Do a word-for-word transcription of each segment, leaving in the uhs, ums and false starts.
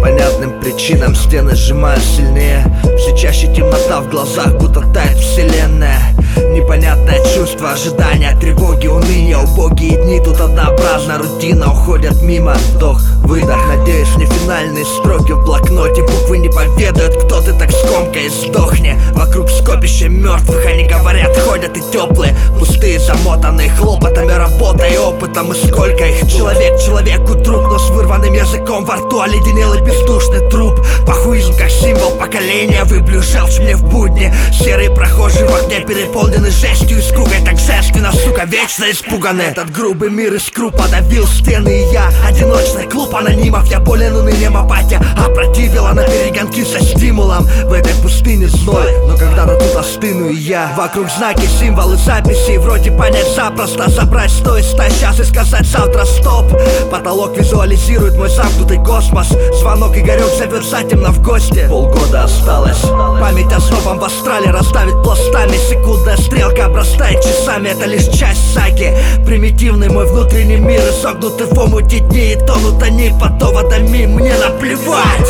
непонятным причинам стены сжимаю сильнее. Все чаще темнота в глазах, будто тает вселенная. Непонятное чувство ожидания, тревоги, уныния. Убогие дни, тут однообразная рутина. Уходят мимо, вдох, выдох. Надеюсь, не финальные строки в блокноте. Буквы не поведают, кто ты, так скомкай и сдохни. Вокруг скопище мертвых, они говорят, ходят и теплые. Пустые, замотанные хлопотами, работой и опытом. И сколько их? Человек человеку друг, но с вырванным языком во рту. Оледенелый бездушный труп. Похуизм как символ поколения. Выблю желчь мне в будни. Серые прохожие в окне переполнены жестью и скукой. Так женственно, сука, вечно испуганы. Этот грубый мир из круп подавил стены. И я одиночный клуб анонимов. Я болен унынием, апатия опротивила на перегонки со стимулом. В этой пустыне зной, но когда-то тут остыну и я. Вокруг знаки, символы, записи. Вроде понять запросто. Забрать сто и ста сейчас и сказать завтра стоп. Потолок визуализирует мой замкнутый космос. Звонок Игорек зовет затемно в гости. Полгода осталось. Память основам в астрале расставит пластами. Секундная стрелка обрастает часами. Это лишь часть саги. Примитивный мой внутренний мир. Изогнуты в омуте дни. И тонут они под доводами. Мне наплевать.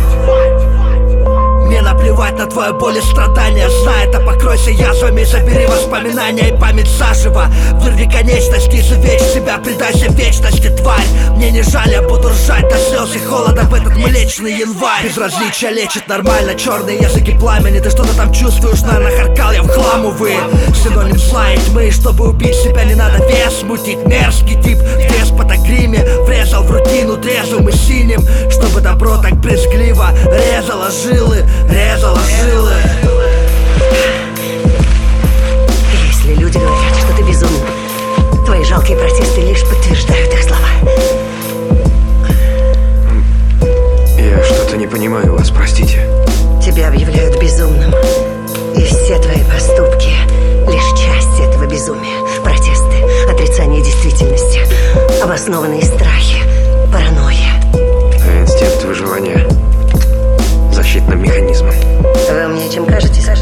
Мне наплевать на твою боль и страдания. Знай это, покройся язвами. Забери воспоминания и память заживо. Вырви конечности, изувечь себя. Предайся вечности, тварь. Мне не жаль, я буду ржать до слез и холода в этот млечный январь. Безразличие лечит нормально, черные языки пламени. Ты что-то там чувствуешь, наверное, харкал я в хлам, увы. Синоним зла и тьмы, чтобы убить себя не надо вес мутить. Мерзкий тип в деспота-гриме. Врезал в рутину трезвым и синим. Чтобы добро так брезгливо резало жилы. Резала жилы. Если люди говорят, что ты безумный, твои жалкие протесты лишь подтверждают их слова. Я что-то не понимаю вас, простите. Тебя объявляют безумным. И все твои поступки лишь часть этого безумия. Протесты, отрицание действительности, обоснованные страхи, паранойя. А инстинкт выживания защитным механизмом. Вы мне чем кажетесь?